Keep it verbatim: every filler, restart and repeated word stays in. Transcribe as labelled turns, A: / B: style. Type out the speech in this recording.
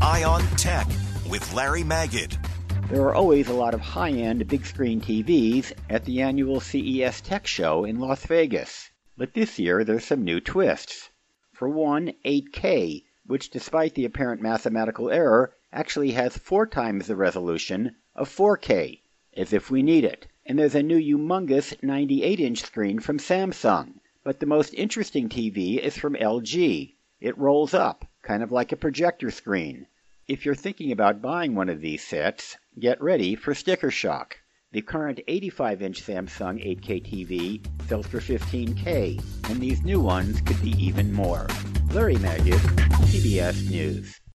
A: Eye on Tech with Larry Magid.
B: There are always a lot of high-end big-screen T Vs at the annual C E S Tech Show in Las Vegas. But this year there's some new twists. For one, eight K, which despite the apparent mathematical error, actually has four times the resolution of four K, as if we need it. And there's a new humongous ninety-eight inch screen from Samsung. But the most interesting T V is from L G. It rolls up, kind of like a projector screen. If you're thinking about buying one of these sets, get ready for sticker shock. The current eighty-five inch Samsung eight K T V sells for fifteen K, and these new ones could be even more. Larry Magid, C B S News.